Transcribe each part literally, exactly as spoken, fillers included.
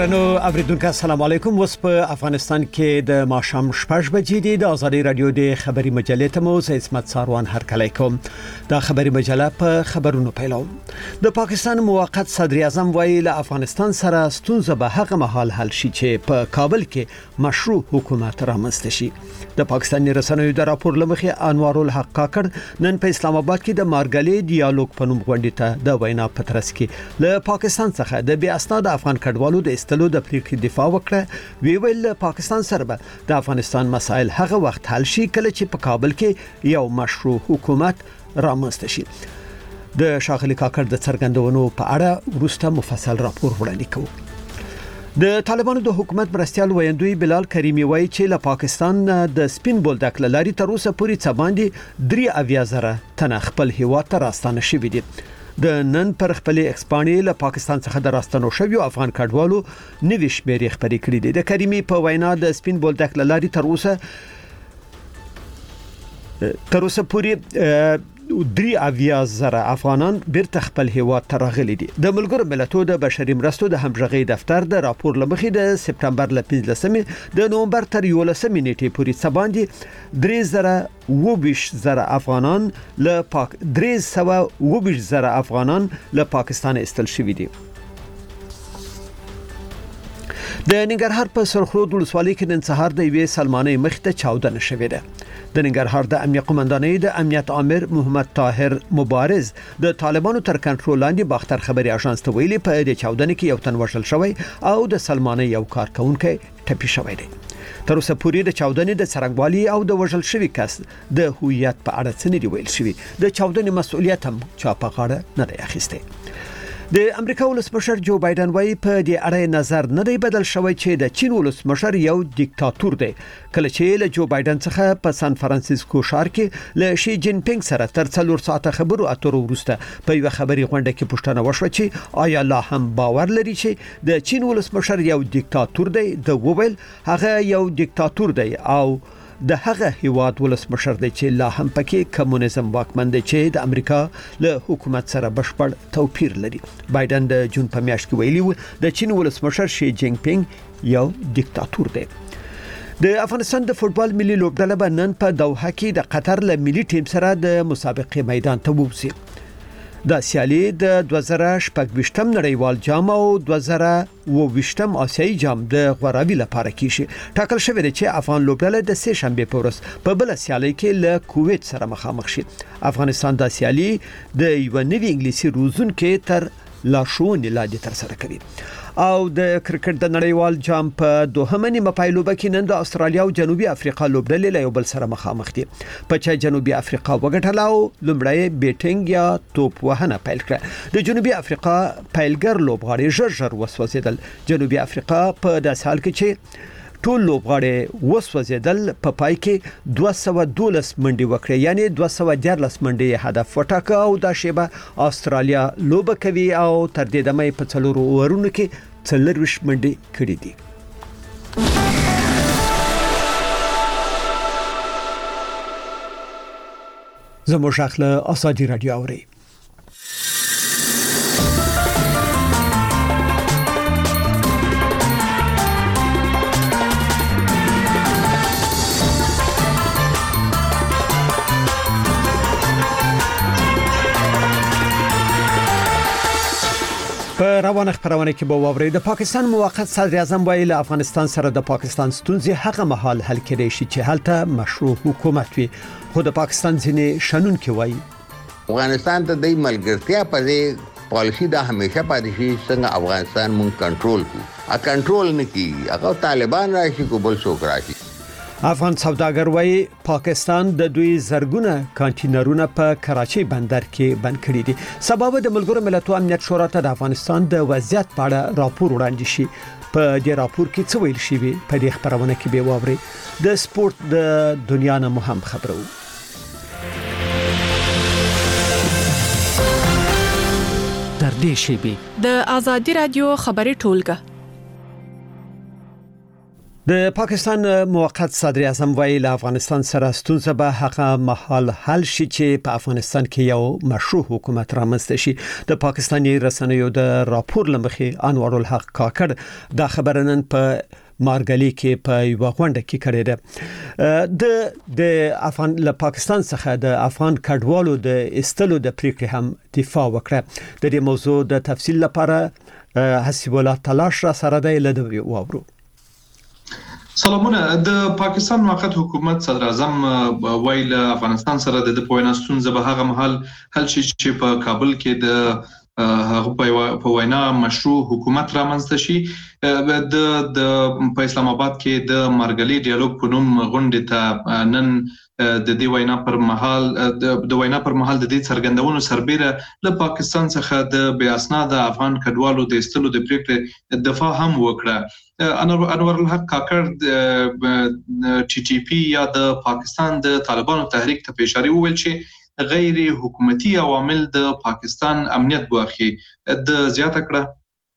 درنو اوریدونکو السلام علیکم. اوس په افغانستان کې د ماښام شپږ بجې دي. د ازادي رادیو د خبري مجلې ته مو عصمت ساروان هرکلی کوم. د خبري مجله په خبرونو پیلو. د پاکستان موقت صدر اعظم وایي له افغانستان سره ستونزه به هغه مهال حل شي چې په کابل کې مشروع حکومت رامنځته شي. د پاکستاني رسنیو د راپور لمخې انوار الحق کاکړ نن په اسلام آباد کې د مارګلي ډیالوګ په نوم غونډې ته د وینا په ترڅ کې له پاکستان څخه د بیا اسناد افغان کډوالو د استلو د پریکړې دفاع وکړه. وی ویل پاکستان سره به د افغانستان مسایل هغه وخت حل شي کله چې په کابل کې یو مشروع حکومت رامنځته شي. د شاغلي کاکړ د څرګندونو په اړه وروسته مفصل راپور وړاندې کوو. د طالبانو د حکومت مرستيال ویندوی بلال کریمی وایي چې له پاکستان د سپین بولدک لاري تر اوسه پورې څه باندې درې اویا زره تنه خپل هیواد ته راستانه شوي دي. د نن پر خپل ایکسپانې له پاکستان څخه د راستنو شویو افغان کډوالو نوي شمیرې خبرې کړې دي. د کریمی په وینا د سپین بولدک لاري تر اوسه تر اوسه پورې درې اویا زره افغانان بیرته خپل هیواد ته راغلي دي. د ملګرو ملتونو د بشري مرستو د همغږي دفتر د راپور لمخې د سپتمبر ل پنځلسمې د نومبر تر یولسمې نیټې پورې څه باندې درې زره وبیش زره افغانان له پاک درې سوه وبیش زره افغانان له پاکستان استل شوي دي. د ننګرهار په سرخرود ولسوالۍ کې نن سهار د یوې سلمانۍ مخ ته چاودنه شوې ده. د ننګرهار د امنیت قومندانۍ د امنیت امر محمد طاهر مبارز د طالبانو تر کنټرول لاندې باختر خبري اژانس ته ویلي په دې چاودنه کې یو تن وژل شوی او د سلمانۍ یو کارکونکو ټپي شوی دی. تر اوسه پورې د چاودنې د څرنګوالي او د وژل شوی کس د هویت په اړه څه نه دی ویل شوی. د چاودنې مسؤلیت هم چا په غاړه نه دی اخیستی. د امریکا ولسمشر جو بایدن وايي په دې اړه نظر نه دی بدل شوی چې د چین ولسمشر یو دیکتاتور دی. کله چې له جو بایدن څخه په سان فرانسیسکو ښار کې له شي جین پینګ سره تر څلور ساعته خبرو اترو وروسته په یو خبري غونډه کې پوښتنه وشوه چې آیا لا هم باور لري چې د چین ولسمشر یو دیکتاتور دی. د وویل هغه یو دیکتاتور دی او د هغه هیواد ولسمشر دی چې لا هم پکې کمونیزم واکمن دی چې د امریکا له حکومت سره بشپړ توپیر لري. بایدن د جون په میاشت کې ویلي د چین ولسمشر شي جین پینګ یو دیکتاتور دی. د افغانستان د فوتبال ملي لوبډله به نن په دوحه کې د قطر له ملي ټیم سره د مسابقې میدان ته ووځي. د سیالي د دوه زره شپږ نړیوال جام او دوه زره اووه آسیایي جام د غوراوي لپاره کیږي. ټاکل شوی دی چې افغان لوبډله د سه شنبه په ورځ په بل سیالي کې له کویت سره مخامخ شي. افغانستان د سیالي د یو نوي انګلیسي روزونکو تر لاشونې لاندې تر سره کوي. او د کرکټ د نړیوال جام په دوهمه نیمه پایلوبه کې نن د استرالیا او جنوبي افریقا لوبډلې له یو بل سره مخامخ دي. په چا جنوبي افریقا وګټله او لومړی بیټینګ یا توپ وهنه پیل کړه. د جنوبي افریقا پیلګر لوبغاړي ژر ژر وسوځیدل. جنوبي افریقا په داسې حال کې چې ټول لوبغاړي وسوځیدل په پای کې دوه سوه دولس منډي وکړي، یعنی دوه سوه دیارلس منډي هدف وټاکه او دا شیبه استرالیا لوبه کوي او تر دې دمه په څلورو اورونو کې څلرویش منډي کړي دي. زموږ اخله ازادي رادیو اوري. په روانه خبرونه کې به ووري د پاکستان موقت صدر اعظم ویلي له افغانستان سره د پاکستان ستونزې هغه مهال حل کېدای شي چې هلته مشروع حکومت وي. خو د پاکستان ځینې شنونکي وایي افغانستان ته د ملګرتیا په دې پالیسی دا همیشه پاتې شي څنګه افغانستان مونږ کنټرول کو. ا کنټرول نه کی هغه طالبان راشي کو بل څوک راشي. افغان سوداګر وایي پاکستان د دوی زرګونه کانټینرونه په کراچۍ بندر کې بند کړي دي. سبب د ملګرو ملتونو امنیت شورا ته د افغانستان د وضعیت په اړه راپور وړاندې شي. په دې راپور کې څه ویل شوی په دې خبرونه کې به واوري. د سپورت د دنیا نه مهم خبرو. در دې شی به د ازادي رادیو خبري ټولګه د پاکستان موقت صدر اعظم ویل افغانستان سره ستونزه به هغه محل حل شي چې په افغانستان کې یو مشروع حکومت رامنځته شي. د پاکستاني رسنیو د راپور لمخې انوار الحق کاکړ دا خبره نن په مارګلی کې په یو غونډه کې کړې ده. د د افغان له پاکستان څخه د افغان کډوالو د استلو د پریکړې هم دفاع وکړه. د دې موضوع د تفصیل لپاره حسیب الله تلاش را سره دی لدوی واورو. سلامونه. د پاکستان موقت حکومت صدر اعظم ویل افغانستان سره د پوینا ستونزه به هغه محل حل شي چې په کابل کې د هغه په وینا مشروع حکومت رامنځته شي. د د په اسلام آباد کې د مارګلی ډیالوګ په نوم غونډه ته نن د دې وینا پر مهال د وینا پر مهال د دې څرګندونو سربېره له پاکستان څخه د بې اسناد افغان کډوالو د استلو د پریکړې دفاع هم وکړه. انور الحق کاکړ ټي ټي پی یا د پاکستان د طالبانو تحریک ته اشاره وویل چې غیر حکومتي عوامل د پاکستان امنیت ګواښي. د زیاته کړه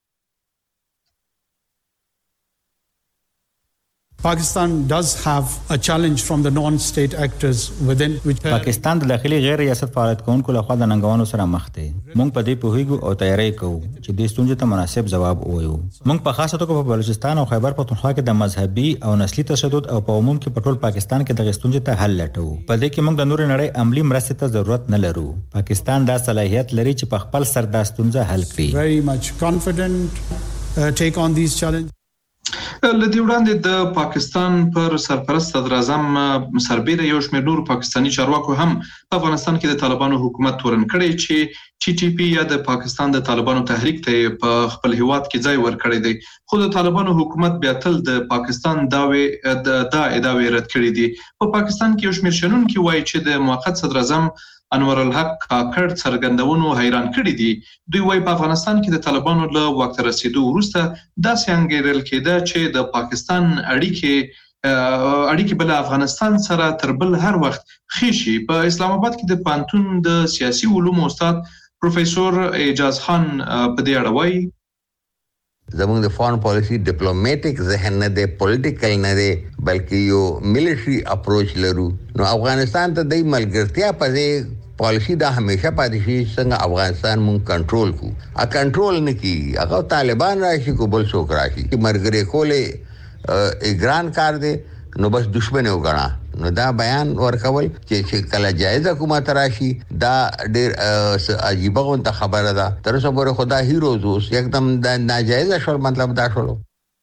Pakistan does have a challenge from the non-state actors within which پاکستان د داخلي غیر ریاست فعالیت کوونکو لخوا د ننګونو سره مخ دی. موږ په دې پوهیږو او تیاری کوو چې د ستونزې ته مناسب ځواب ووایو. موږ په خاصه توګه په بلوچستان او خیبر پختونخوا کې د مذهبي او نسلي تشدد او په عموم کې په ټول پاکستان کې د ستونزې ته حل لټوو. په دې کې موږ د نور نړۍ عملی مرستې ته ضرورت نه لرو. پاکستان دا صلاحیت لري چې په خپل سر دا ستونزه حل کړي. very much confident uh, take on these challenges. لدی وړاندې د پاکستان پر سرپرست صدر اعظم سربېره یو شمېر نور پاکستانی چارواکو هم په افغانستان کې د طالبانو حکومت تورن کړی چې ټي ټي پی یا د پاکستان د طالبانو تحریک ته په خپل هیواد کې ځای ورکړی دی. خو د طالبانو حکومت بیا تل د پاکستان داوی د ادعاوې رد کړې دي. په پاکستان کې یو شمېر شنونکي وایي چې د موقت صدر اعظم انور الحق کاکړ څرګندونو حیران کړي دي. دوی وايي په افغانستان کې د طالبانو له واک ته رسیدو وروسته داسې انګیرل کېده چې د پاکستان اړیکې اړیکې بل افغانستان سره تر بل هر وخت ښې شي. په اسلام آباد کې د پانتون د سیاسي علومو استاد پروفیسور اعجاز خان په دې اړه وایي زموږ د فارن پالیسی ډیپلوماټیک ذهن نه دی، پولیټیکل نه دی، بلکې یو ملټری اپروچ لرو. نو افغانستان ته د ملګرتیا په پالیسی دا همیشه پاتې شي څنګه افغانستان مونږ کنټرول کو. ا کنټرول نه کی هغه طالبان راشي کو بل څوک راشي مرګري کوله اګران کار دی نو بس دشمن وګڼا. نو دا بیان ورکول چې کله جایز حکومت راشي دا ډېر عجیب غونډه خبره ده. تر اوسه پورې خدا هیروز اوس یکدم دا ناجایز شول. مطلب دا شول.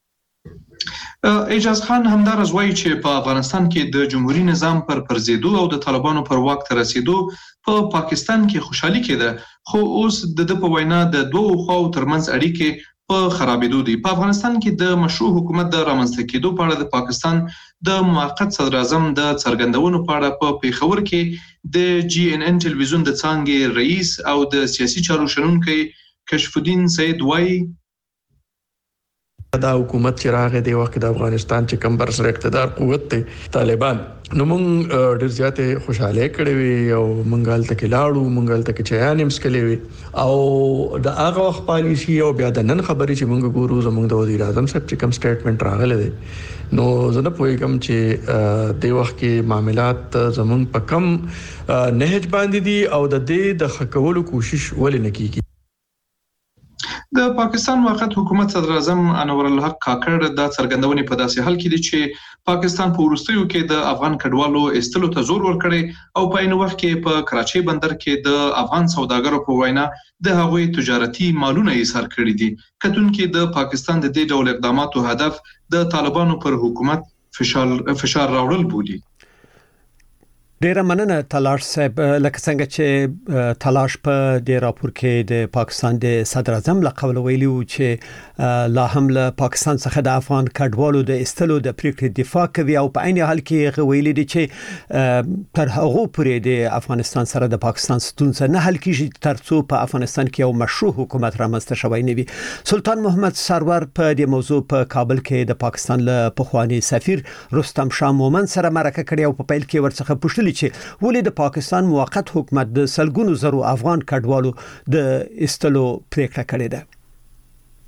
اعجاز خان همدارز وایي چې په افغانستان کې د جمهوریت نظام پر پرځېدو او د طالبانو پر واک ته رسیدو په پاکستان کې خوشحالي کېده، خو اوس د د په وینا د دوه خواو ترمنځ اړیکې په خرابېدو دي. په افغانستان کې د مشروع حکومت د رامنځته کېدو په اړه د پاکستان د موقت صدر اعظم د څرګندونو په اړه په پیښور کې د جی ان ان ټلویزیون د څانګې رئیس او د سیاسي چارو شنونکی کشف الدین سید وایي دا حکومت چې راغی دی وخت د افغانستان چې کم بر سره اقتدار قوت دی طالبان نو مونږ ډېر زیاتې خوشاله کړې وي او مونږ هلته کې لاړو، مونږ هلته کې چایان هم څښلې وي او د هغه وخت پالیسي او بیا د نن خبرې چې مونږ ګورو زمونږ د وزیر اعظم صاحب چې کوم سټیټمنټ راغلی دی نو زه نه پوهېږم چې د وخت کې معاملات زمونږ په کم نهج باندې دي او د دې د ښه کولو کوشش ولې نه کیږي. د پاکستان موقت حکومت صدر اعظم انور الحق کاکړ دا څرګندونې په داسې حال کې دي چې پاکستان په وروستیو کې د افغان کډوالو استلو ته زور ورکړي او په عین وخت کې په کراچۍ بندر کې د افغان سوداګرو په وینا د هغوی تجارتي مالونه ایثار کړي دي. کتونکو د پاکستان د دې ډول اقداماتو هدف د طالبانو پر حکومت فشار فشار راوړل بولي. ډیره مننه تلاش صاحب. لکه څنګه چې تلاش په د راپور کې د پاکستان د صدر اعظم له قول ویلي و چې لا هم له پاکستان څخه د افغان کډوالو د استلو د پریکړې دفاع کوي او په عین حال کې ویلي دي چې تر هغه پورې د افغانستان سره د پاکستان ستونزه نه حل کیږي ترڅو په افغانستان کې یو مشروع حکومت رامنځته شوی نه وي. سلطان محمد سرور په دې موضوع په کابل کې د پاکستان له پخوانی سفیر رستم شاه مومن سره مرکه کړې او په پیل کې ورڅخه پوښتنه چې ولې د پاکستان موقت حکومت د سلګونو زرو افغان کډوالو د استلو پریکړه کړې ده.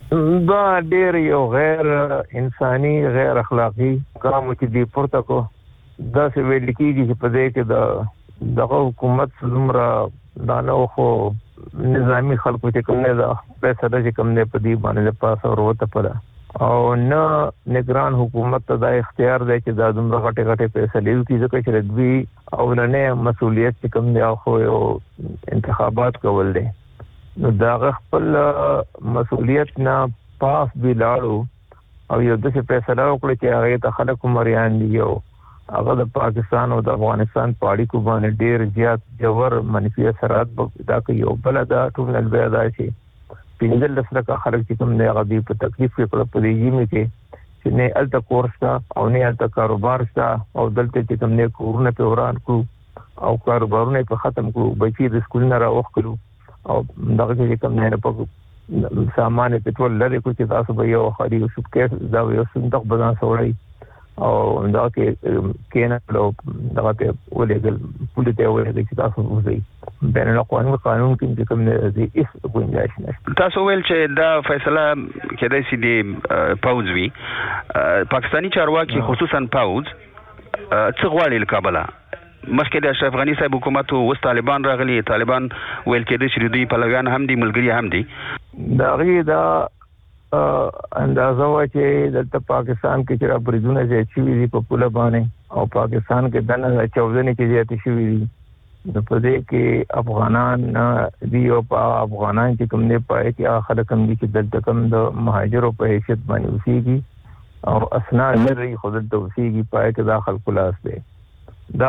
دا ډېر یو غیر انساني غیر اخلاقی کار چې دی پورته کو دا څه ویل کېږي چې په دې کې د دغه حکومت څومره دا نو خو نظامی خلکو چې کوم نه دا پیسې چې کوم نه په دې باندې پاس او وروته پره او نه نگران حکومت ته دا اختیار دی چې دا دومره غټه غټه پیسې لیو کی ځکه چې دوی او نه مسؤلیت چې کوم دی خو یو انتخابات کول دي نو دا خپل مسؤلیت نه پاس دی لاړو او یو د څه پیسې لاړو کړی چې هغه ته خلک مریان دي یو هغه د پاکستان او د افغانستان پاړی کو باندې ډیر زیات جوور منفي اثرات دا کوي او بل دا ټول نه دا شي پینځل لسره خلک چې کوم نه غدي په تکلیف کې کړه په دې یمه کې چې نه الته کورس تا او نه الته کاروبار تا او دلته چې کوم نه کورونه په وران کو او کاروبارونه په ختم کو بچي د سکول نه راوخ کړو او دغه چې کوم نه په سامان پټرول لري کو چې تاسو به یو خاري او شپکه دا یو صندوق بدن سوړی او دا کې کینه له دغه ته ولېګل پولیټه ولېګل چې تاسو وځي بین الاقوامي قانون کې کوم نه دي هیڅ گنجائش نشته تاسو ویل چې دا فیصله کېدای شي د پاوز وی پاکستانی چارواکي خصوصا پاوز څه غواړي له کابل مخکې د اشرف غنی صاحب حکومت او طالبان راغلي طالبان ویل کېدای شي دوی پلویان هم دي ملګری هم دي دا غي دا اندازه وا چې د پاکستان کې چې را بریدونه چې چوي دي په پوله باندې او پاکستان کې دنه چودنه کې زیات شوي دي د پدې کې افغانان دی او افغانان چې کوم نه پای کې خلک هم دي چې د کم د مهاجرو په حیثیت باندې اوسېږي او اسناد لري خود د اوسېږي پای کې داخل کلاس دی دا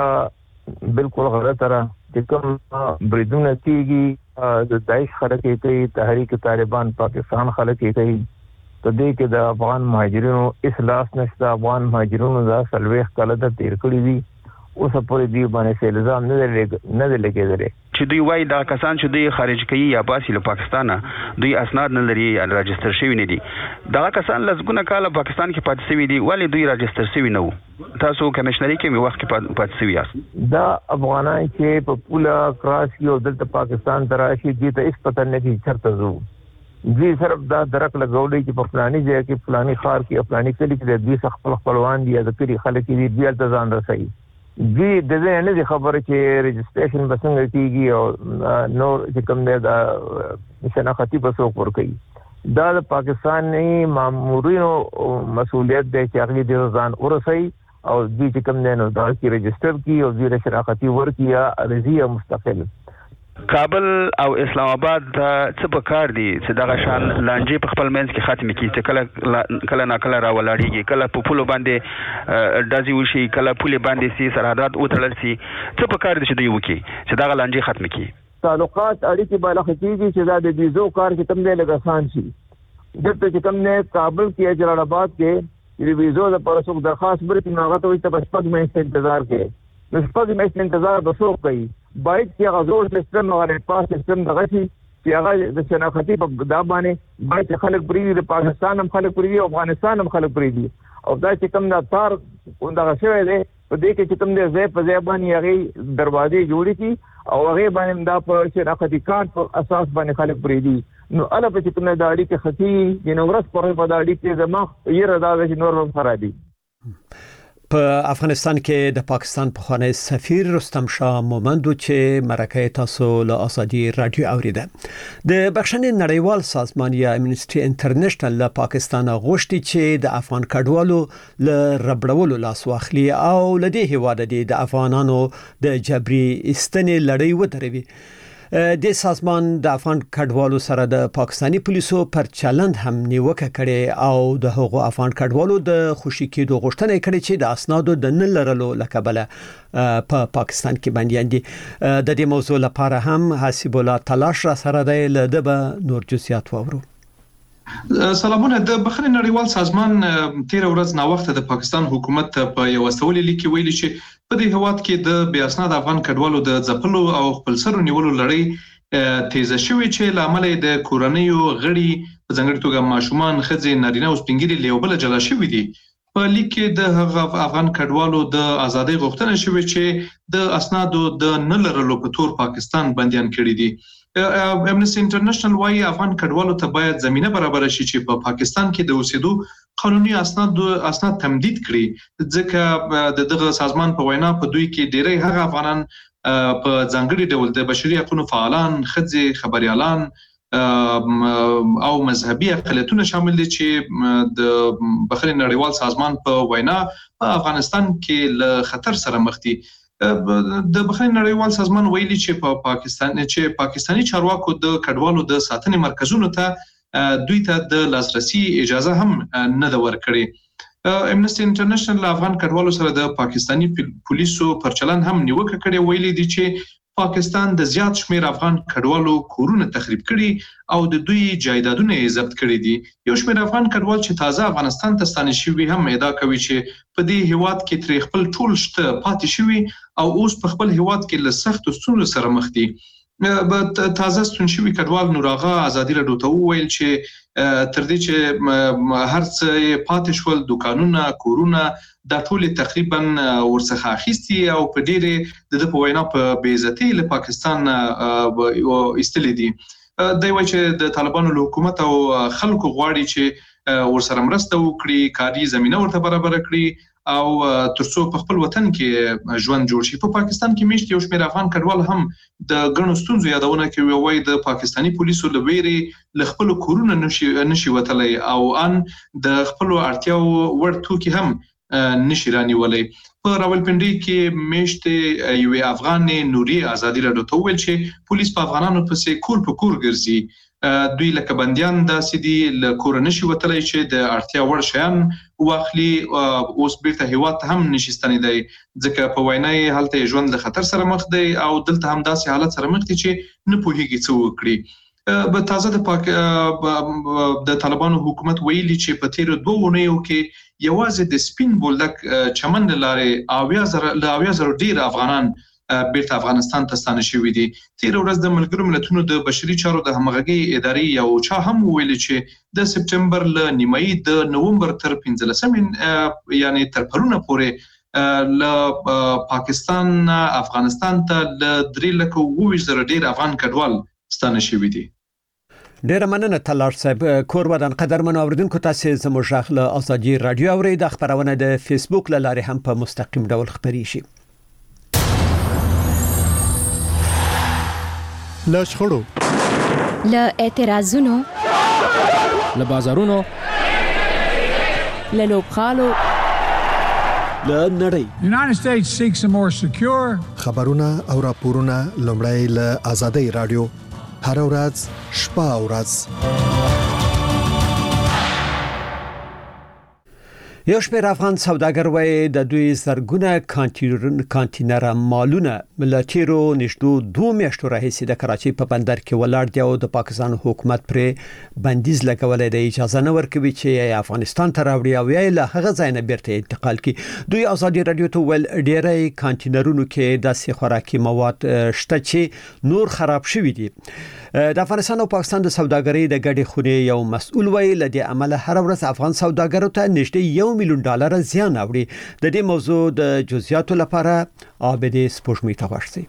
خبره بالکل غلطه را چې کوم بریدونه کېږي د داعش خلک کوي تحریک طالبان پاکستان خلک کوي ته دې کې د افغان مهاجرینو اصلاح نشته افغان مهاجرینو دا سلويخ کله د تیر کړی دي اوس په دې باندې چې الزام نه لګ نه لګیدل چې دوی وایي دا کسان چې دوی خارج کوي یا باسي له پاکستان دوی اسناد نه لري یا راجستر شوی نه دي دا کسان لږونه کال پاکستان کې پاتې شوی دي ولی دوی راجستر شوی نه وو تاسو کمشنري کې وخت کې پاتې شوی یاست دا افغانان چې په پوله کراس یو دلته پاکستان تراشي دي ته اس پته نه دي چرته زو دي صرف دا درک لګولې چې په فلاني ځای کې فلاني خار کې فلاني کلی کې د دې خپل خپلوان دي د کلی خلک دي بیا ځان رسي دي د دې نه دي خبره چې رجسټریشن بسنګ کیږي او نور چې کوم دی دا شناختی بسو ور کوي دا د پاکستاني مامورینو مسؤلیت دی چې هغه د ځان ورسي او دې چې کوم دی نو دا کې رجسټر کی او دې شناختی ور کیا ارضیه مستقل کابل او اسلام آباد څه په کار دي چې دغه شان لانجې په خپل منځ کې ختم کړي چې کله کله نه کله را ولاړیږي کله په پولو باندې دازي وشي کله پولې باندې سي سرحدات وتړل سي څه په کار دي چې دوی وکړي چې دغه لانجې ختم کړي تعلقات اړیکې بالغ کیږي چې دا د ویزو کار کې تم نه لګاسان شي دلته چې کوم نه کابل کې جلال آباد کې د ویزو لپاره څوک درخواست ورکړي نو هغه ته ته پښپد مې انتظار کوي نو پښپد مې انتظار به څوک کوي باید چې هغه زور سیستم او پاس سیستم دغه شي چې هغه د شناختی په دا باندې باید خلک پریږي د پاکستان هم خلک پریږي افغانستان هم خلک پریږي او دا چې کوم دا تار دغه شوی دی په دې کې چې کوم د ځای په ځای باندې هغه دروازې جوړې کی او هغه باندې دا په شناختی کارت په اساس باندې خلک پریږي نو اله په چې کوم دا اړیکه ختی د نورس پر په دا اړیکه زما یې ردا چې نور هم خرابي په افغانستان کې د پاکستان پخوانی سفیر رستم شاه مومندو چې مرکه تاسو له ازادي رادیو اوریده د بخښنې نړیوال سازمان یا امنیسټي انټرنیشنل له پاکستان غوښتي چې د افغان کډوالو له ربړولو لاس واخلي او لدې هواده د افغانانو د جبري استنې لړۍ ودروي د سازمان د افغان کډوالو سره د پاکستانی پولیسو پر چلند هم نیوکه کړي او د هغو افغان کډوالو د خوشی کېدو غوښتنه کړي چې د اسنادو د نه لرلو لکبله په پا پاکستان کې باندې دي د دې موضوع لپاره هم حسیب الله تلاش را سره دی له به نور جزئیات وورو سلامونه د بخښنې نړیوال سازمان تیر ورځ نا وخت د پاکستان حکومت په یو استولي لیکي ویلي چې په دې هواد کې د بیا اسناد افغان کډوالو د ځپلو او خپل سرو نیولو لړۍ تیز شوې چې لامل د کورنیو غړي په ځانګړي توګه ماشومان خځې نارینه او سپینګری لیوبل جلا شوې دي په لیک کې د هغه افغان کډوالو د ازادۍ غوښتنه شوې چې د اسنادو د نه لرلو په تور پاکستان بنديان کړي دي. امنستي انټرنیشنل وايي افغان کډوالو ته باید زمينه برابر شي چې په پا پاکستان کې د اوسېدو قانوني اسناد اسناد تمدید کړي، ځکه د دغه سازمان په وینا په دوی کې ډېری هغه افغانان په ځانګړي ډول د بشري حقوقو فعالان، ښځې، خبريالان او مذهبي اقلیتونه شامل دي چې د بخښنې نړیوال سازمان په وینا په افغانستان کې له خطر سره مخ دي. د بخښنې نړیوال سازمان ویلي چې په پاکستان چې پاکستانی چارواکو د کډوالو د ساتنې مرکزونو ته دوی ته د لاسرسي اجازه هم نه ده ورکړې. امنستي انټرنیشنل افغان کډوالو سره د پاکستانی پولیسو پر چلن هم نیوکه کړې، ویلي دي چې پاکستان د زیات شمیر افغان کډوالو کورونه تخریب کړي او د دوی جایدادونه یې ضبط کړي دي. یو شمیر افغان کډوال چې تازه افغانستان ته ستانه شوي هم ادعا کوي چې په دې هیواد کې تر خپل ټول شته پاتې شوي او اوس په خپل هیواد کې له سختو ستونزو سره مخ دي. به تازه ستون شوي کډوال نوراغه ازادي راډیو ته وویل چې تر دې چې هر څه پاتې شول، دوکانونه، کورونه دا ټول تقریبا ورڅخه اخیستي او په ډېرې د په وینا په بیزتی له پاکستان ایستلې دي. دوی وایي چې د طالبانو له حکومت او خلکو غواړي چې ورسره مرسته وکړي، کاري زمينه ورته برابر کړي او ترڅو په خپل وطن کې ژوند جوړ شي. په پاکستان کې میشت یو شمېر افغان کډوال هم د ګڼو ستونزو یادونه کوي، وایي د پاکستانی پولیسو له ویرې له خپل کورونه نشي نشي وتلی او ان د خپل اړتیاو وړ توکي هم نشي رانیولای. په راولپنډي کې میشت یو افغان نوري ازادي راډیو ته ویل چې پولیس په افغانانو پسې کور په کور ګرځي، دوی لکه بنديان داسې دي له کور نشي وتلی چې د اړتیا وړ شیان واخلي، اوس بیرته هیواد ته هم نشي ستنیدای ځکه په وینا یې هلته ژوند له خطر سره مخ دی او دلته هم داسې حالت سره مخ دي چې نه پوهیږي څه وکړي. به تازه د پاک د طالبانو حکومت ویلي چې په تیر دوه اونیو کې یوازې د سپین بولدک چمن لارې اویا زره ل اویا زره ډیر افغانان بیرته افغانستان ته ستانه شوي دي. تیر ورځ د ملګرو ملتونو د بشري چارو د همغږي ادارې یو چا هم ویلي چې د سپټمبر ل نیمایي د نومبر تر پنځلسمې یعنی تر پرونه پورې ل پاکستان افغانستان ته ل درې لکه اووه زره ډیر افغان کډوال ستانه شوي دي. ډیر مننه تلار صاحب. کوربدان قدرمن اوریدونکو تاسو زموږ غږ له ازادي رادیو اورید. خبرونه د فیسبوک له لارې هم په مستقیم ډول خبري شي. له شخړو، له اعتراضونو، له بازارونو، له لوبخالو، له نړۍ United States seeks a more secure خبرونه او راپورونه لومړی له ازادي رادیو هر ورځ شپه او ورځ. یو شمېر افغان سوداګر وایي د دوی زرګونه کانتینر مالونه له تیرو نږدې دوه میاشتو راهیسې د کراچۍ په بندر کې ولاړ دي او د پاکستان حکومت پرې بندیز لګولې د اجازه نه ورکوي چې افغانستان ته راوړي او یا له هغه ځای نه بیرته انتقال کړي. دوی ازادي رادیو ته ول ډېری کانتینرونو کې داسې خوراکي مواد شته چې نور خراب شوي دي. د افغانستان او پاکستان د سوداګرۍ د ګډې خونې یو مسؤل وایي له دې عمله هر ورځ افغان سوداګرو ته نږدې یو میلیون ډالر زیان اوړي. د دې موضوع د جزئیاتو لپاره عابدې سپوږمۍ ته ورسئ.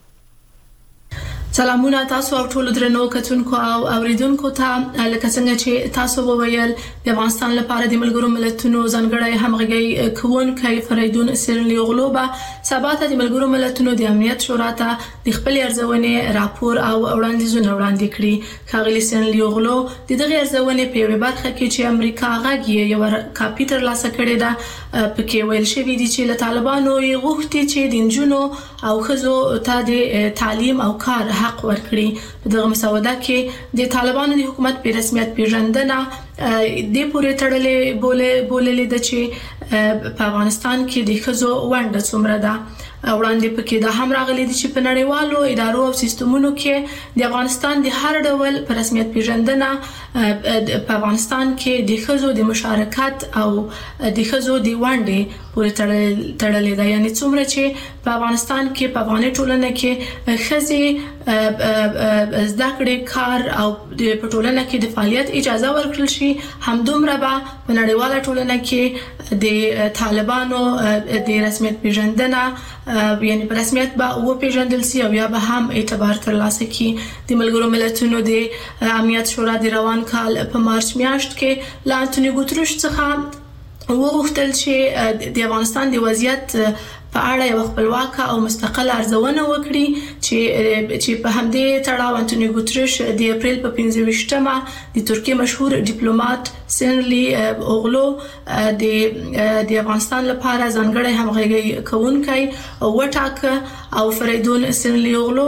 سلامونه تاسو او ټول درنو کتونکو او اوریدونکو ته. لکه څنګه چې تاسو وویل د افغانستان لپاره د ملګرو ملتونو ځانګړی همغږي کوونکی فریدون سیرلی غلوبه سبا ته د ملګرو ملتونو د امنیت شورا ته د خپل ارزونې راپور او وړاندیزونه وړاندې کړي. ښاغلي سیرلی غلو د دغه ارزونې په یوه برخه کې چې امریکا غږی یو کاپی ترلاسه کړې ده پکې ویل شوی دی چې له طالبانو یې غوښتي چې د نجونو او ښځو ته د تعلیم او کار حق ورکړي. په دغه مسوده کې د طالبانو د حکومت په رسمیت پیژندنه د پوره تړلې بولې بوللې د چې په افغانستان کې د ښځو ونډه څومره ده. وړاندې پکې دا هم راغلي دي چې په نړیوالو ادارو او سیستمونو کې د افغانستان د هر ډول په رسمیت پیژندنه په افغانستان کې د ښځو د مشارکت او د ښځو د ونډې پورې تړلې ده. یعنی څومره چې په افغانستان کې په افغاني ټولنه کې ښځې زده کړې کار او په ټولنه کې د فعالیت اجازه ورکړل شي همدومره به په نړیواله ټولنه کې د د طالبانو د رسمیت پیژندنه یعنی په رسمیت به و پیژندل سي او یا به هم اعتبار ترلاسه کړي. د ملګرو ملتونو د امنیت شورا د روان کال په مارچ میاشت کې له انټونیو ګوتریش څخه وغوښتل چې د افغانستان د وضعیت په اړه یو خپلواک او مستقل ارزونه وکړي چې چې په همدې تړاو انټونیو ګوتریش د اپریل په پنځه ویشتمه د ترکیه مشهور ډیپلوماټ سینلی اوغلو د د افغانستان لپاره ځانګړی همغږي کوونکی وټاکه او فریدون سینلی اوغلو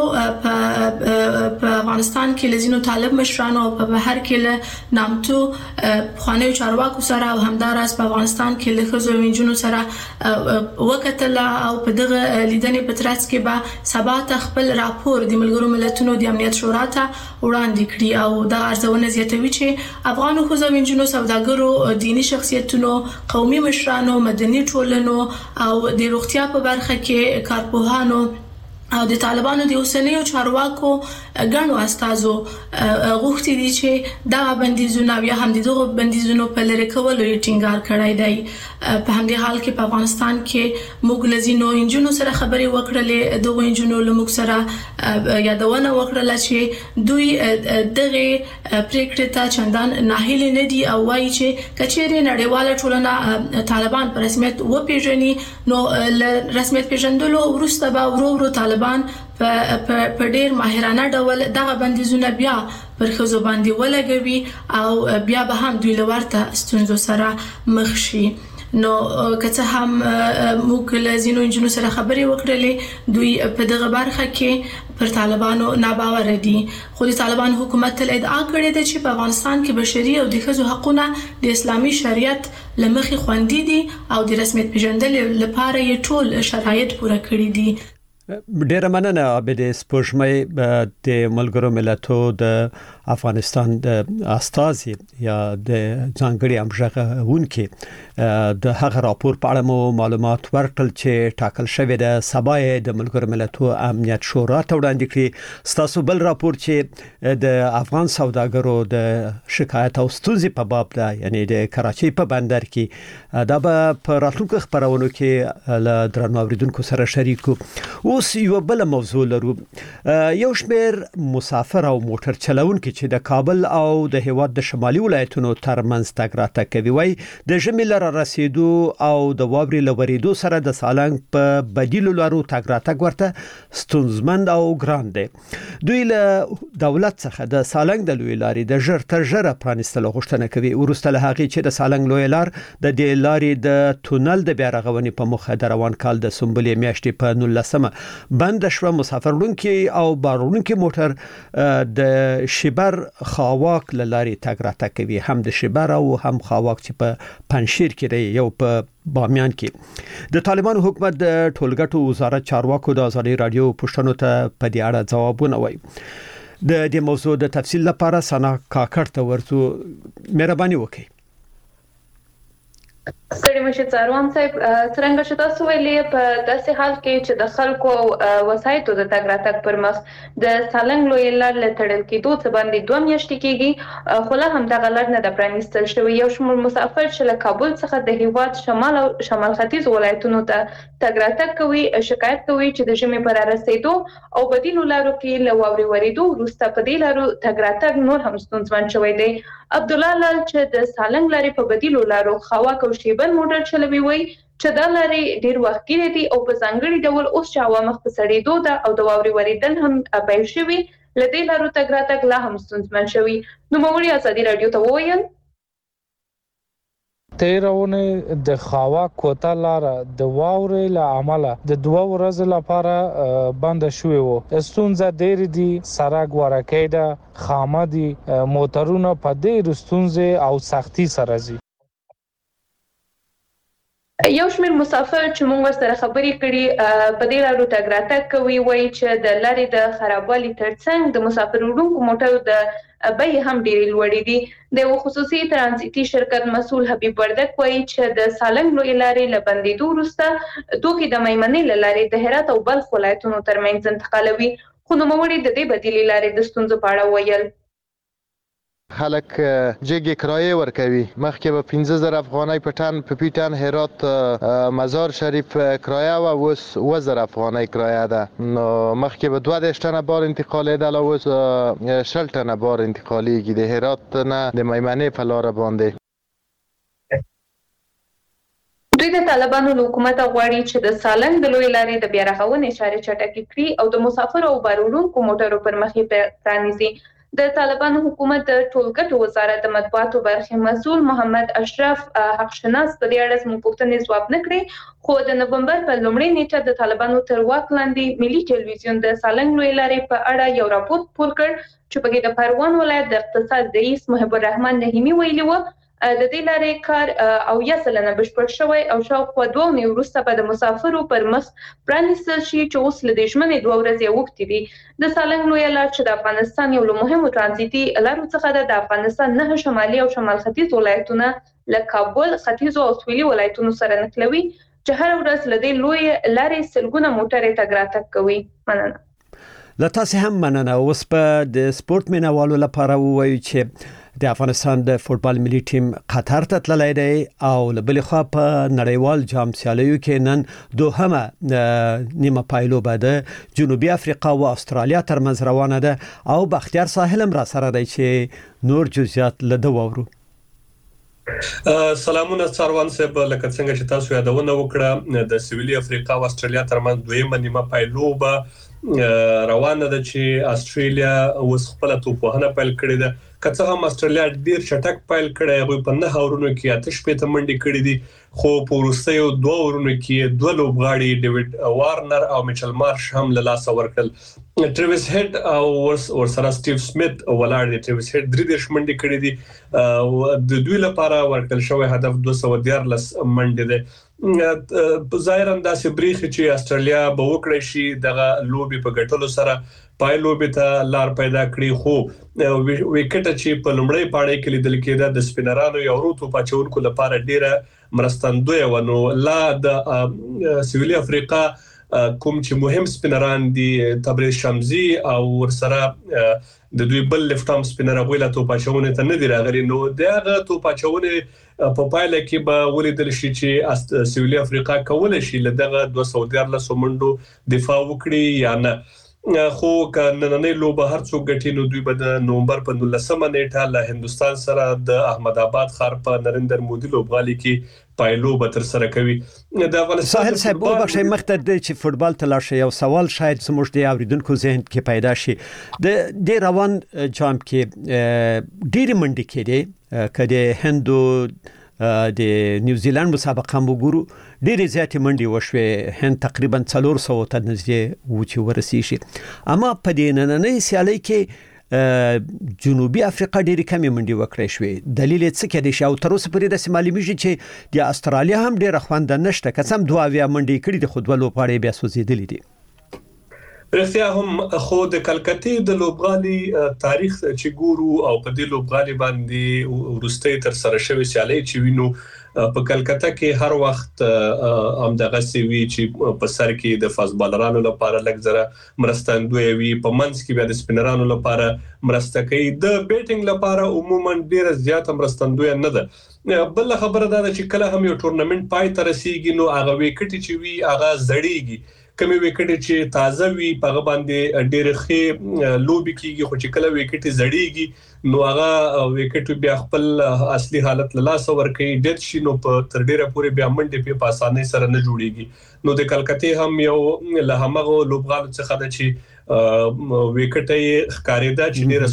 په افغانستان کې لزینو طالب مشرانو په بهر کې له نامتو خوانیو چارواکو سره او همدارس په افغانستان کې له خزو وینجونو سره وکتل او په دغه لیدنې په ترڅ کې به سبا ته خپل راپور د ملګرو ملتونو د امنیت شورا ته وړاندې کړي او دا ارزونه زیاتوي چې افغانو خزو وینجونو سوداګرو دینی شخصیتونو قومي مشرانو مدني ټولنو او د روغتیا په برخه کې کارپوهانو او د طالبانو د اوسنیو چارواکو ګڼو استازو غوښتي دي چې دا بندیزونه یا هم دغه بندیزونو په لری کولو یې ټینګار کړی دی. په همدې حال کې په افغانستان کې موږ لزینو انجونو سره خبرې وکړلې دغه انجونو له موږ سره یادونه وکړه چې دوی دغه پریکړه ته چندان ناهیلي نه دي او وایي چې کچېرې نړیواله ټولنه طالبان په رسمیت وپیژني نو رسمیت پیژندلو وروسته به ورو ورو طالبان په ډیر ماهرانه ډول دغه بندیزونه بیا پر خزو باندې ولګوي او بیا به هم دوی لورته ستونزو سره مخ شي. نو که هم موږ له زینو انجنونو سره خبرې وکړلې دوی په دغه برخه کې پر طالبانو ناباور دي خو د طالبان حکومت تل ادعا کړې ده چې په افغانستان کې بشري او د ښځو حقوقونه د اسلامي شریعت لمخې خوندي دي او د رسمیت پیژندلو لپاره یې ټول شرایط پوره کړی دي. ډیره مننه عابد سپوږمۍ د ملګرو ملتو د افغانستان د استازي یا د ځانګړي امژغونکي د هغه راپور په اړه مو معلومات ورکړل چې ټاکل شوی د سبا د ملګرو ملتو امنیت شورا ته وړاندې کړي. ستاسو بل راپور چې د افغان سوداګرو د شکایت او ستونزې په باب ده یعنی د کراچۍ په بندر کې دا به په راتلونکو خبرونو کې له درنو اوریدونکو سره شریکو. اوس یو بل موضوع لرو. یو شمېر مسافر او موټر چلونکي چې د کابل او د هیواد د شمالي ولایتونو ترمنځ تګ راتګ کوي وای د ژمي لره رسیدو او د واوري لوریدو سره د سالنګ په بدیلو لارو تګ راتګ ورته ستونزمند او ګران دي. دوی له دولت څخه د سالنګ د لوی لارې د ژر تر ژره پرانیستلو غوښتنه کوي. ورسته له هغه چې د سالنګ لوی لار د دې لارې د تونل د بیا رغونې په مخه د روان کال د سنبلې میاشتې په نولسمه بند شو. مسافر وړونکي او بارونکي موټر د شیبر خاواک لارې تګ راتګ کوي هم د شیبر او هم خاواک چې په پنشیر کې یو په بامیان کې. د طالبان حکومت د ټولګټو وزارت چارواکو د ازادي رادیو پښتنو ته په دې اړه ځوابونه وایي. د دې موضوع د تفصیل لپاره سنا کاکړ ته ورته مهرباني وکړئ. ستړي مشه څاروان صاحب څنګه چې تاسو ویلې په داسې حال کې چې د خلکو وسایتو د تګ راتګ پر مخ د سالنګ لوی لار له تړل کېدو څخه باندې دوه میاشتې کېږي خو لا هم دغه لار نه د پرانیستل شوی. یو شمېر مسافر چې له کابل څخه د هیواد شمال او شمال ختیځ ولایتونو ته تګ راتګ کوي شکایت کوي چې د ژمي پر رسیدو او بدیلو لارو کې له واوري وریدو وروسته په دې لارو تګ راتګ نور هم ستونزمن شوی دی. عبدالله لال چې د سالنګ لارې په بدیلو لارو خواک او شیبر موټر چلوي وي چې دا لارې ډیر وخت کې دي او په ځانګړي ډول اوس چې هوا مخ په سړېدو ده او د واوري وریدل هم پیل شوي لدې لارو تګ راتګ لا هم ستونزمن شوی. نو موږ ازادي رادیو ته وویل تیرونه د خواک کوتا لار د واورې له عمله د دوه ورځې لپاره بند شوی وو. ستونزه ډېر دي سړک ورکې ده خامه دي موټرونه په ډېر ستونزې او سختي سره زی. یو شمېر مسافر چې موږ سره خبرې کړې په دې لارو تګ راتګ کوي وایي چې د لارې د خرابوالي ترڅنګ د مسافر وړونکو موټرو د بیې هم ډېرې لوړې دي. د یو خصوصي ترانزیتي شرکت مسؤل حبیب وردک وایي چې د سالنګ لوی لارې له بندېدو وروسته توکي د میمنې له لارې د هرات او بلخ ولایتونو ترمنځ انتقالوي. خو نوموړي د دې بدیلې لارې د ستونزو په اړه ویل. خلک جګې کرایې ورکوي. مخکې به پنځه زره افغانۍ په ټن په پیټن هرات مزار شریف کرایه و، اوس اوه زره افغانۍ کرایه ده. نو مخکې به دوه دېرش ټنه بار انتقالېدل، اوس شل ټنه بار انتقالېږي د هرات نه د میمنې په لاره باندې. دوی د طالبانو له حکومت غواړي چې د سالنګ د لوی لارې د بیا رغونې چارې چټکې کړي او د مسافر او بار وړونکو موټرو پر مخ یې پرانیزي. د طالبانو حکومت د ټولګټو وزارت د مطبوعاتو برخې مسؤل محمد اشرف حق شناس په دې اړه زموږ پوښتنې ځواب نه کړې، خو د نومبر په لومړۍ نیټه د طالبانو تر واک لاندې ملي ټلویزیون د سالنګ لوی لارې په اړه یو راپور خپور کړ چې په کې د پروان ولایت د اقتصاد رئیس محب الرحمن نهیمي ویلي و د دې لارې کار او یا سلنه بشپړ شوی او شاوخوا دوه اونۍ وروسته به د مسافرو پر مخ پرانیستل شي چې اوس له دې ژمنې دوه ورځې اوښتې دي. د سالنګ لویه لار چې د افغانستان یو له مهمو ترانزیتي لارو څخه ده، د افغانستان نه شمالي او شمال ختیځ ولایتونه له کابل، ختیځو او سویلي ولایتونو سره نښلوي چې هر ورځ له دې لوی لارې سلګونه موټرې تګ راتګ کوي. مننه. له تاسو هم مننه. اوس په د سپورت مینوالو لپاره ووایو چې د افغانستان د فوتبال ملي ټیم قطر ته تللی دی او له بلې خوا په نړیوال جام سیالیو کې نن دوهمه نیمه پایلوبه د جنوبي افریقا او استرالیا ترمنځ روانه ده او بختیار ساحل هم را سره دی چې نور جزئیات له ده واورو. سلامونه څاروان صاحب، لکه څنګه چې تاسو یادونه وکړه د سویلي افریقا او استرالیا ترمنځ دویمه نیمه پایلوبه روانه ده چې استرالیا اوس خپل توپوهنه پیل کړې ده. که څه هم استرالیا ډیر چټک پیل کړی، هغوی په نه اورونو کې اته شپېته منډې کړې دي، خو په وروستیو دوه اورونو کې دوه لوبغاړي ډیوډ وارنر او میچل مارش هم له لاسه ورکړل. ټریویس هیډ او ورسره سټیو سمیت ولاړ دي. ټریویس هیډ درې دېرش منډې کړې دي او د دوی لپاره ورکړل شوی هدف دوه سوه دیارلس منډې ده. په ظاهرا داسې بریښي چې استرالیا به وکړی شي دغه لوبي په ګټلو سره پای لوبي ته لار پیدا کړي، خو وکټ چې په لومړی پاړې کې لیدل کېده د سپینرانو یو روټو پچونکو لپاره ډیره مرستندوی ونه. لا د سویلي افریقا کوم چې مهم سپینران دي تبریز شمزي او ورسره د دوی بل لفټام سپینر غویلا تو پچونه ته نه دی راغلي. نو دغه تو پچونه په پایله کې به ولیدل شي چې سویلي افریقا کولای شي له دغه دوه سوه دیارلس منډو دفاع وکړي یا نه. خو نننۍ لوبه هر څوک ګټي، نو دوی به د نومبر په نولسمه نیټه له هندستان سره د احمد آباد ښار په نریندر مودي لوبغالي کې پایلوبه تر سره کوي. د افغانستان ساحل صاحب او بخښي مخته د چې فوتبال تلاشه یو سوال شاید زموږ د اوریدونکو ذهن کې پیدا شي. د د روان جام کې ډېر منډي کېدي کله هندو د نیوزیلند مسابقه وګورو ډېرې زیاتې منډې وشوې، هند تقریبا څلور سوه ته نږدې و چې ورسیږي. اما په دې نننۍ سیالۍ کې جنوبي افریقا ډېرې کمې منډې وکړې شوې. دلیل یې څه کېدای شي او تر اوسه پورې داسې معلومیږي چې د استرالیا هم ډېره خونده نشته، که څه هم دوه اویا منډې کړي دي خو دوه لوبغاړي بیا سوځېدلي دي. رښتیا هم خو د کلکتې د لوبغالي تاریخ چې ګورو او په دې لوبغالي باندې وروستۍ تر سره شوې سیالۍ چې وینو په کلکته کې هر وخت هم دغه سوي چې په سر کې د فاسبالرانو لپاره لږ زره مرستندوی وي، په منځ کې بیا د سپینرانو لپاره مرسته کوي، د بیټینګ لپاره عموما ډیره زیاته مرستندوی نه ده. بل خبره ده چې کله هم یو ټورنمنت پای ته رسیږي نو هغه وکټ چې وي هغه زړیږي، کمی وکټ چې تازه وي په هغه باندې ډېر ښه لوبي کیږي، خو چې کله وکټ زړیږي نو هغه وکټ بیا خپل اصلي حالت له لاسه ورکوي، ډېر شي نو په تر ډېره پورې بیا منډې په اسانۍ سره نه جوړیږي. نو د کلکتې هم یو له همغه لوبغالو څخه ده چې وکټ یې ښکارېده چې ډېر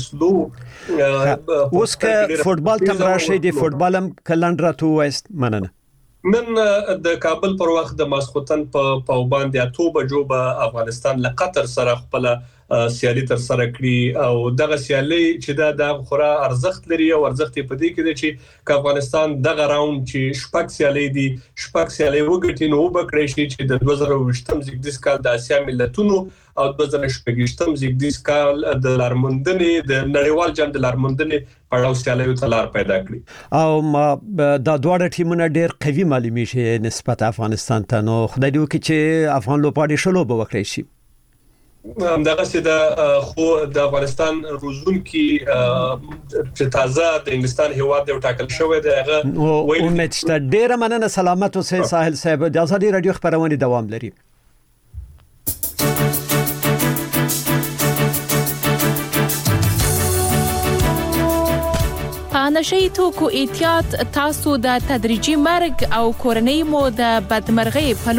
سلو. اوس که فوتبال ته راشي د فوتبال هم کلند راته وایست. مننه. نن د کابل پر وخت د ماسخوتن په پاوباند اتو بجو به افغانستان له قطر سره خپل سیالي تر سره کړی او دغه سیالي چې دا د خورا ارزښت لري او ارزښت په دې کې دی چې افغانستان دغه راوند چې شپږ سیالي دي شپږ سیالي وګټي نو وبکړي شي چې د دوه زره ویشتم زیږدیز کال د اسیا ملتونو او د دوه زره شپږم زیږدیز کال د لارموندنې د نړیوال جام د لارموندنې پړاو سیالي ته لار پیدا کړي او ما د دواړه ټیمونو ډېر قوي معلومیږي نسبت افغانستان ته. نو خدای دې وکړي چې افغان لوبغاړي شلو به وکړي شي. دغه سیده خو د افغانستان روزونکي چې تازه د انګلستان هیواد یو ټاکل شوی دی هغه امید شته. ډیره مننه. سلامت اوسئ ساحل صاحب. د ازادي رادیو خبرونه دوام لري. نشي توکو احتیاط تاسو د تدریجي مرګ او کورنۍ مو د بدمرغۍ په